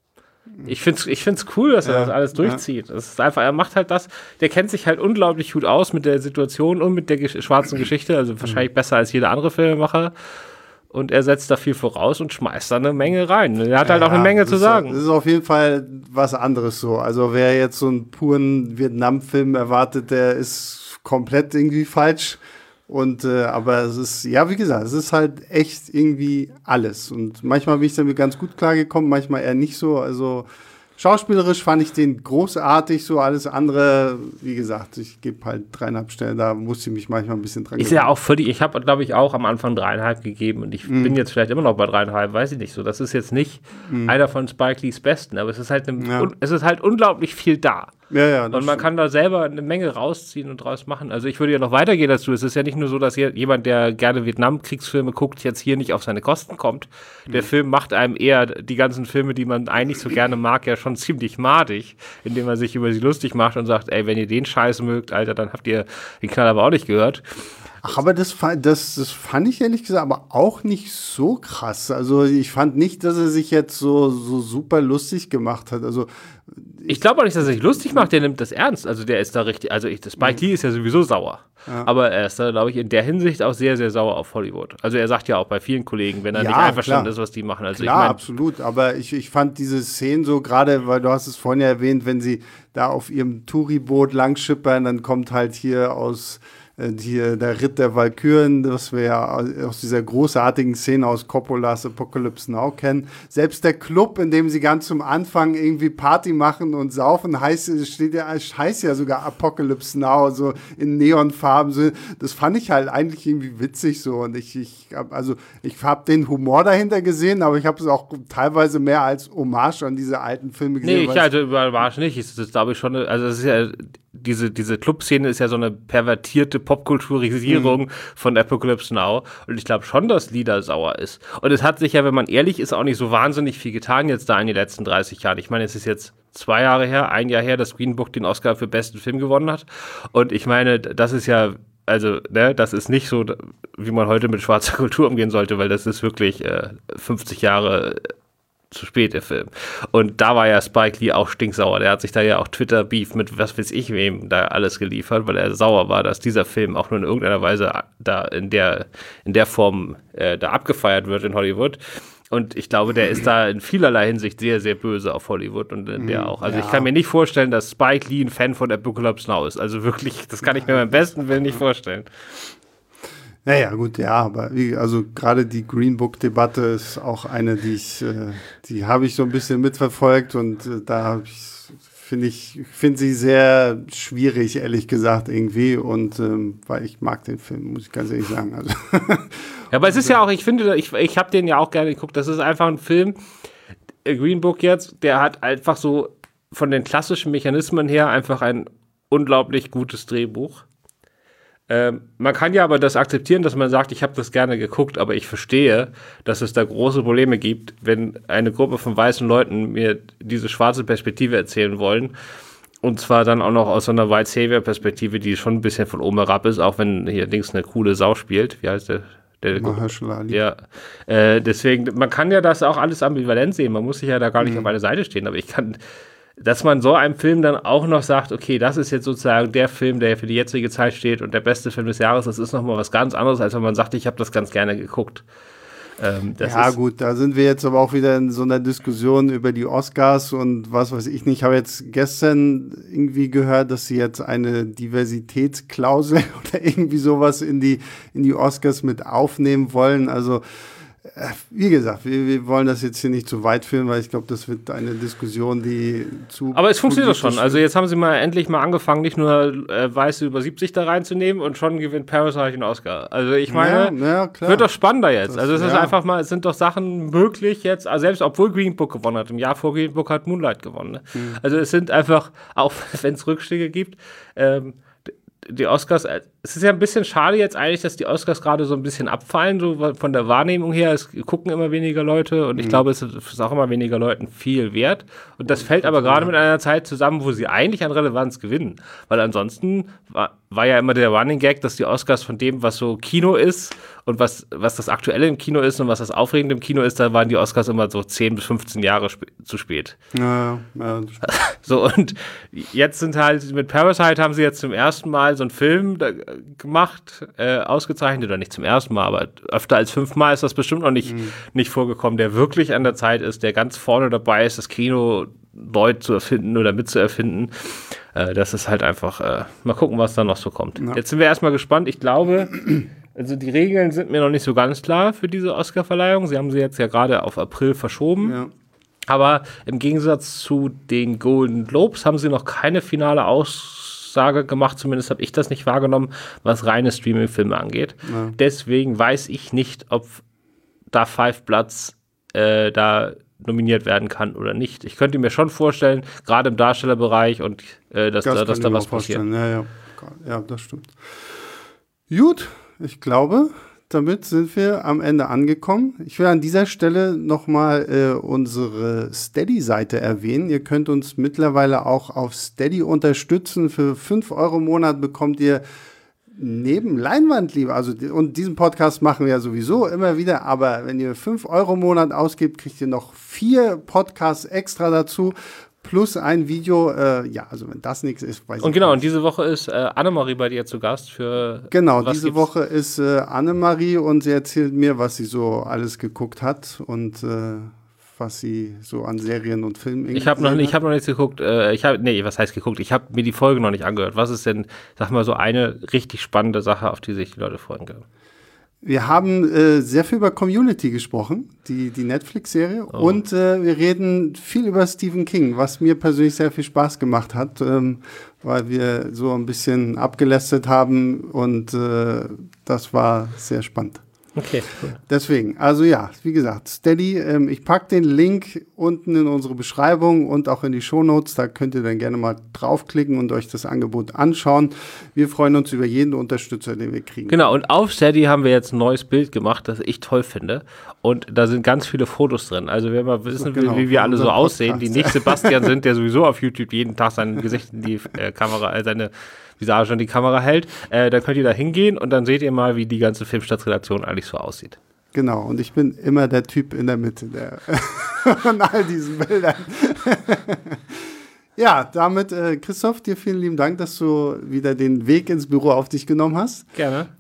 Ich finde es ich find's cool, dass er ja, das alles durchzieht. Ja. Das ist einfach, er macht halt das. Der kennt sich halt unglaublich gut aus mit der Situation und mit der gesch- schwarzen Geschichte. Also mhm. wahrscheinlich besser als jeder andere Filmemacher. Und er setzt da viel voraus und schmeißt da eine Menge rein. Er hat ja, halt auch eine Menge zu sagen. Das ist auf jeden Fall was anderes so. Also wer jetzt so einen puren Vietnam-Film erwartet, der ist komplett irgendwie falsch. Und äh, aber es ist, ja, wie gesagt, es ist halt echt irgendwie alles. Und manchmal bin ich damit ganz gut klargekommen, manchmal eher nicht so. Also schauspielerisch fand ich den großartig, so alles andere, wie gesagt, ich gebe halt dreieinhalb Sterne, da musste ich mich manchmal ein bisschen dran gewöhnen. Ist ja auch völlig, ich habe, glaube ich, auch am Anfang dreieinhalb gegeben und ich mm. bin jetzt vielleicht immer noch bei dreieinhalb, weiß ich nicht so. Das ist jetzt nicht mm. einer von Spike Lees besten, aber es ist halt, eine, ja. un, es ist halt unglaublich viel da. Ja, ja, und man stimmt. kann da selber eine Menge rausziehen und draus machen. Also ich würde ja noch weitergehen dazu. Es ist ja nicht nur so, dass hier jemand, der gerne Vietnam-Kriegsfilme guckt, jetzt hier nicht auf seine Kosten kommt. Der mhm. Film macht einem eher die ganzen Filme, die man eigentlich so gerne mag, ja schon ziemlich madig, indem er sich über sie lustig macht und sagt, ey, wenn ihr den Scheiß mögt, Alter, dann habt ihr den Knall aber auch nicht gehört. Ach, aber das, das, das fand ich ehrlich gesagt aber auch nicht so krass. Also ich fand nicht, dass er sich jetzt so, so super lustig gemacht hat. Also ich, ich glaube auch nicht, dass er sich lustig macht, der nimmt das ernst. Also der ist da richtig, also ich, das Spike Lee ist ja sowieso sauer. Ja. Aber er ist da, glaube ich, in der Hinsicht auch sehr, sehr sauer auf Hollywood. Also er sagt ja auch bei vielen Kollegen, wenn er ja, nicht einverstanden ist, was die machen. Also klar, ich mein, absolut. Aber ich, ich fand diese Szenen so, gerade, weil du hast es vorhin ja erwähnt, wenn sie da auf ihrem Touriboot langschippern, dann kommt halt hier aus hier der Ritt der Walküren, das wir ja aus dieser großartigen Szene aus Coppolas Apocalypse Now kennen. Selbst der Club, in dem sie ganz zum Anfang irgendwie Party machen und saufen, heißt, steht ja, heißt ja sogar Apocalypse Now, so in Neonfarben. So. Das fand ich halt eigentlich irgendwie witzig so. Und ich, ich hab, also ich habe den Humor dahinter gesehen, aber ich habe es auch teilweise mehr als Hommage an diese alten Filme gesehen. Nee, ich also Hommage nicht. Das ist, glaube ich, schon, also das ist ja diese, diese Clubszene ist ja so eine pervertierte Popkulturisierung mhm. von Apocalypse Now. Und ich glaube schon, dass Lida sauer ist. Und es hat sich ja, wenn man ehrlich ist, auch nicht so wahnsinnig viel getan jetzt da in den letzten dreißig Jahren. Ich meine, es ist jetzt zwei Jahre her, ein Jahr her, dass Green Book den Oscar für besten Film gewonnen hat. Und ich meine, das ist ja, also, ne, das ist nicht so, wie man heute mit schwarzer Kultur umgehen sollte, weil das ist wirklich äh, fünfzig Jahre zu spät, der Film. Und da war ja Spike Lee auch stinksauer. Der hat sich da ja auch Twitter-Beef mit was weiß ich wem da alles geliefert, weil er sauer war, dass dieser Film auch nur in irgendeiner Weise da in der, in der Form äh, da abgefeiert wird in Hollywood. Und ich glaube, der ist da in vielerlei Hinsicht sehr, sehr böse auf Hollywood und in der auch. Also ja. ich kann mir nicht vorstellen, dass Spike Lee ein Fan von Apocalypse Now ist. Also wirklich, das kann ich mir beim besten Willen nicht vorstellen. Naja, gut, ja, aber wie, also gerade die Green Book-Debatte ist auch eine, die ich, äh, die habe ich so ein bisschen mitverfolgt und äh, da habe ich finde ich finde sie sehr schwierig, ehrlich gesagt, irgendwie. Und ähm, weil ich mag den Film, muss ich ganz ehrlich sagen. Also ja, aber es ist ja auch, ich finde, ich, ich habe den ja auch gerne geguckt. Das ist einfach ein Film, Green Book jetzt, der hat einfach so von den klassischen Mechanismen her einfach ein unglaublich gutes Drehbuch. Ähm, man kann ja aber das akzeptieren, dass man sagt, ich habe das gerne geguckt, aber ich verstehe, dass es da große Probleme gibt, wenn eine Gruppe von weißen Leuten mir diese schwarze Perspektive erzählen wollen. Und zwar dann auch noch aus so einer White Savior-Perspektive, die schon ein bisschen von oben herab ist, auch wenn hier links eine coole Sau spielt. Wie heißt der? der Mahershala Ali. Ja, äh, deswegen, man kann ja das auch alles ambivalent sehen. Man muss sich ja da gar nicht mhm. auf eine Seite stehen, aber ich kann... dass man so einem Film dann auch noch sagt, okay, das ist jetzt sozusagen der Film, der für die jetzige Zeit steht und der beste Film des Jahres, das ist nochmal was ganz anderes, als wenn man sagt, ich habe das ganz gerne geguckt. Ähm, das ja ist gut, da sind wir jetzt aber auch wieder in so einer Diskussion über die Oscars und was weiß ich nicht. Ich habe jetzt gestern irgendwie gehört, dass sie jetzt eine Diversitätsklausel oder irgendwie sowas in die, in die Oscars mit aufnehmen wollen. Also wie gesagt, wir, wir wollen das jetzt hier nicht zu weit führen, weil ich glaube, das wird eine Diskussion, die zu... Aber es funktioniert doch schon. Also jetzt haben sie mal endlich mal angefangen, nicht nur äh, Weiße über siebzig da reinzunehmen und schon gewinnt Parasite den Oscar. Also ich meine, ja, ja, klar. Wird doch spannender jetzt. Das, also es ist ja. einfach mal, es sind doch Sachen möglich jetzt, also selbst obwohl Green Book gewonnen hat. Im Jahr vor Green Book hat Moonlight gewonnen. Ne? Mhm. Also es sind einfach, auch wenn es Rückschläge gibt, ähm, die Oscars, es ist ja ein bisschen schade jetzt eigentlich, dass die Oscars gerade so ein bisschen abfallen, so von der Wahrnehmung her. Es gucken immer weniger Leute und ich mhm. glaube, es ist auch immer weniger Leuten viel wert. Und das fällt aber gerade mit einer Zeit zusammen, wo sie eigentlich an Relevanz gewinnen. Weil ansonsten war, war ja immer der Running Gag, dass die Oscars von dem, was so Kino ist und was, was das Aktuelle im Kino ist und was das Aufregende im Kino ist, da waren die Oscars immer so zehn bis fünfzehn Jahre sp- zu spät. Ja, ja. So, und jetzt sind halt, mit Parasite haben sie jetzt zum ersten Mal so einen Film da, gemacht, äh, ausgezeichnet, oder nicht zum ersten Mal, aber öfter als fünfmal ist das bestimmt noch nicht, mhm. nicht vorgekommen, der wirklich an der Zeit ist, der ganz vorne dabei ist, das Kino neu zu erfinden oder mitzuerfinden. Äh, das ist halt einfach, äh, mal gucken, was da noch so kommt. Ja. Jetzt sind wir erstmal gespannt. Ich glaube, also die Regeln sind mir noch nicht so ganz klar für diese Oscar-Verleihung. Sie haben sie jetzt ja gerade auf April verschoben. Ja. Aber im Gegensatz zu den Golden Globes haben sie noch keine finale Aussage gemacht, zumindest habe ich das nicht wahrgenommen, was reine Streaming-Filme angeht. Ja. Deswegen weiß ich nicht, ob da Five Bloods äh, da nominiert werden kann oder nicht. Ich könnte mir schon vorstellen, gerade im Darstellerbereich, und äh, dass, das da, dass da was passiert. Ja, ja. ja, das stimmt. Gut, ich glaube, damit sind wir am Ende angekommen. Ich will an dieser Stelle nochmal äh, unsere Steady-Seite erwähnen. Ihr könnt uns mittlerweile auch auf Steady unterstützen. Für fünf Euro im Monat bekommt ihr neben Leinwandliebe, also und diesen Podcast machen wir ja sowieso immer wieder, aber wenn ihr fünf Euro im Monat ausgebt, kriegt ihr noch vier Podcasts extra dazu. Plus ein Video, äh, ja, also wenn das nichts ist, weiß ich nicht. Und genau, und diese Woche ist äh, Annemarie bei dir zu Gast für. Genau, diese gibt's? Woche ist äh, Annemarie und sie erzählt mir, was sie so alles geguckt hat und äh, was sie so an Serien und Filmen. Ich habe noch, ich hab noch nichts geguckt. Äh, ich hab, nee, was heißt geguckt? Ich habe mir die Folge noch nicht angehört. Was ist denn, sag mal, so eine richtig spannende Sache, auf die sich die Leute freuen können? Wir haben äh, sehr viel über Community gesprochen, die, die Netflix-Serie. Oh. Und äh, wir reden viel über Stephen King, was mir persönlich sehr viel Spaß gemacht hat, ähm, weil wir so ein bisschen abgelästert haben und äh, das war sehr spannend. Okay, cool. Deswegen, also ja, wie gesagt, Steady, ähm, ich packe den Link unten in unsere Beschreibung und auch in die Shownotes, da könnt ihr dann gerne mal draufklicken und euch das Angebot anschauen. Wir freuen uns über jeden Unterstützer, den wir kriegen. Genau, und auf Steady haben wir jetzt ein neues Bild gemacht, das ich toll finde, und da sind ganz viele Fotos drin. Also wer mal wissen will, genau, wie wir alle so Podcast aussehen, die nicht Sebastian sind, der sowieso auf YouTube jeden Tag sein Gesicht in die äh, Kamera, äh, seine Visage in die Kamera hält, äh, dann könnt ihr da hingehen und dann seht ihr mal, wie die ganze Filmstadtredaktion eigentlich so aussieht. Genau, und ich bin immer der Typ in der Mitte der von all diesen Bildern. Ja, damit, äh, Christoph, dir vielen lieben Dank, dass du wieder den Weg ins Büro auf dich genommen hast. Gerne.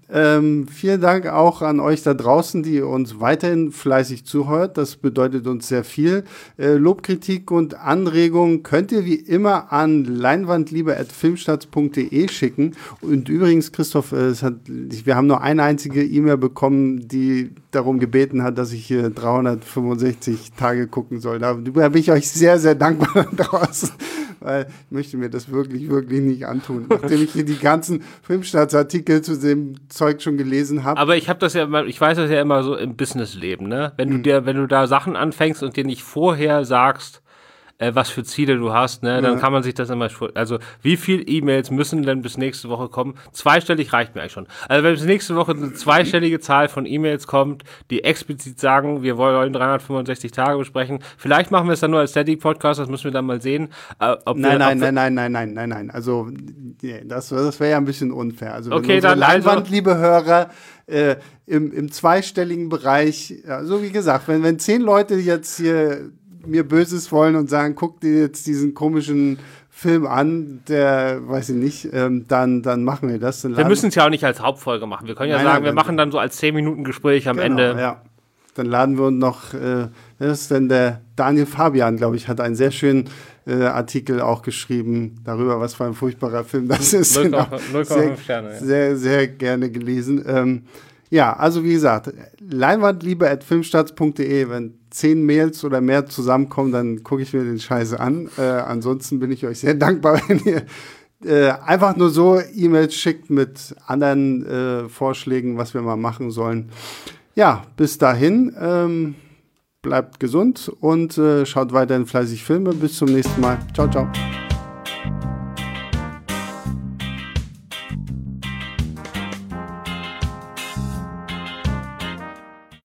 Ähm, vielen Dank auch an euch da draußen, die uns weiterhin fleißig zuhört. Das bedeutet uns sehr viel. Äh, Lob, Kritik und Anregungen könnt ihr wie immer an leinwandliebe at filmstarts punkt de schicken. Und übrigens, Christoph, äh, es hat, wir haben nur eine einzige E-Mail bekommen, die darum gebeten hat, dass ich hier dreihundertfünfundsechzig Tage gucken soll. Da, da bin ich euch sehr, sehr dankbar draußen, weil ich möchte mir das wirklich, wirklich nicht antun. Nachdem ich hier die ganzen Filmstarts-Artikel zu dem Zeug schon gelesen habe. Aber ich habe das ja immer, ich weiß das ja immer so im Businessleben, ne? Wenn du Mhm. dir, wenn du da Sachen anfängst und dir nicht vorher sagst, äh, was für Ziele du hast, ne, dann Ja. kann man sich das immer, schw- also wie viele E-Mails müssen denn bis nächste Woche kommen? Zweistellig reicht mir eigentlich schon. Also wenn bis nächste Woche eine zweistellige Zahl von E-Mails kommt, die explizit sagen, wir wollen dreihundertfünfundsechzig Tage besprechen, vielleicht machen wir es dann nur als Steady-Podcast, das müssen wir dann mal sehen. Äh, ob Nein, wir, nein, ob wir, nein, nein, nein, nein, nein, nein. Also nee, das, das wäre ja ein bisschen unfair. Also wenn Okay, unsere dann also- Leinwand, liebe Hörer, äh, im, im zweistelligen Bereich, also wie gesagt, wenn, wenn zehn Leute jetzt hier mir Böses wollen und sagen, guck dir jetzt diesen komischen Film an, der, weiß ich nicht, ähm, dann, dann machen wir das. Dann wir laden- müssen es ja auch nicht als Hauptfolge machen. Wir können ja Nein, sagen, nein, wir nein. machen dann so als zehn Minuten Gespräch am Genau, Ende. Ja. Dann laden wir uns noch, äh, das ist denn der Daniel Fabian, glaube ich, hat einen sehr schönen äh, Artikel auch geschrieben darüber, was für ein furchtbarer Film das ist. null Komma Genau. fünf sehr, Sterne, ja. sehr, sehr gerne gelesen. Ähm, ja, also wie gesagt, leinwandliebe at filmstarts punkt de, wenn zehn Mails oder mehr zusammenkommen, dann gucke ich mir den Scheiße an. Äh, ansonsten bin ich euch sehr dankbar, wenn ihr äh, einfach nur so E-Mails schickt mit anderen äh, Vorschlägen, was wir mal machen sollen. Ja, bis dahin, ähm, bleibt gesund und äh, schaut weiterhin fleißig Filme. Bis zum nächsten Mal. Ciao, ciao.